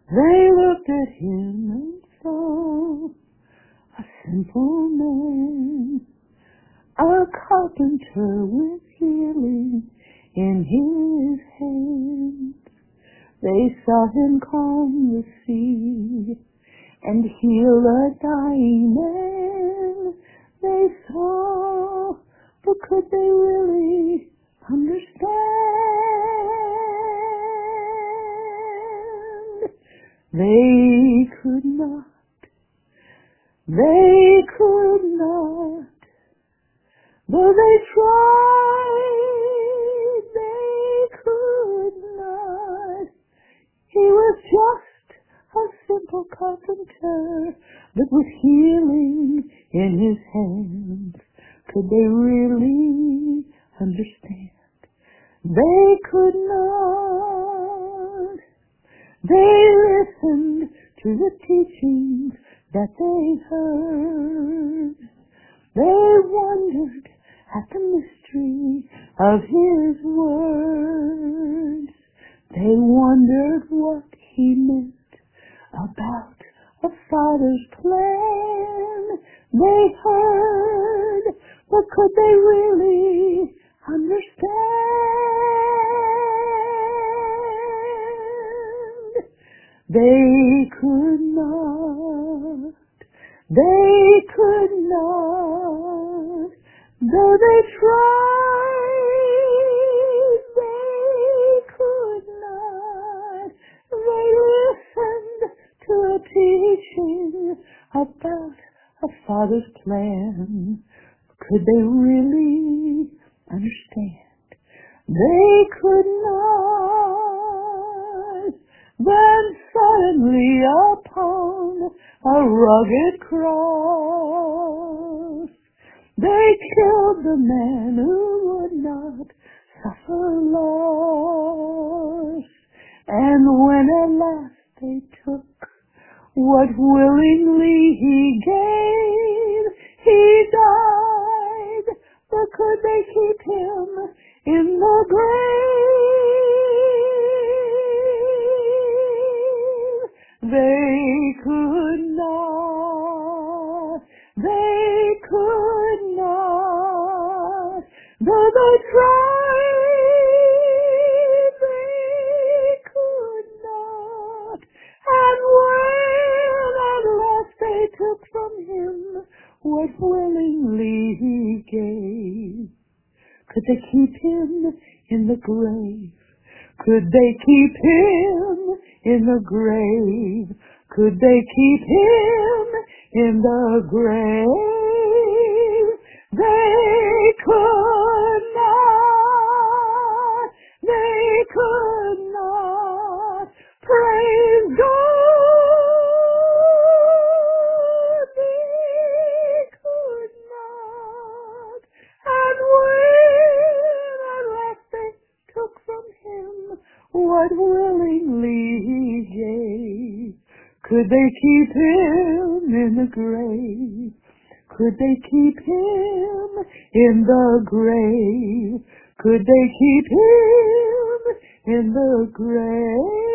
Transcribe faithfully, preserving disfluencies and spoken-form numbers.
They looked at him and saw a simple man, a carpenter with healing in his hand. They saw him calm the sea and heal a dying man. They saw, but could they really understand? They could not, they could not, though they tried, they could not. He was just a simple carpenter, but with healing in his hands. Could they really understand? They could not. They listened to the teachings that they heard. They wondered at the mystery of his words. They wondered what he meant about a Father's plan. They heard, but could they really understand? They could not, they could not, though they tried, they could not. They listened to a teaching about a Father's plan. Could they really understand? They could not. Then suddenly upon a rugged cross, they killed the man who would not suffer loss. And when at last they took what willingly he gave, he died. But could they keep him in the grave? They could not. They could not. Though they tried, they could not. And when at last they took from him what willingly he gave, could they keep him in the grave? Could they keep him in the grave? Could they keep him in the grave? They could not. They could not. Praise God. They could not. And when at last they took from him what willingly he gave, could they keep him in the grave? Could they keep him in the grave? Could they keep him in the grave?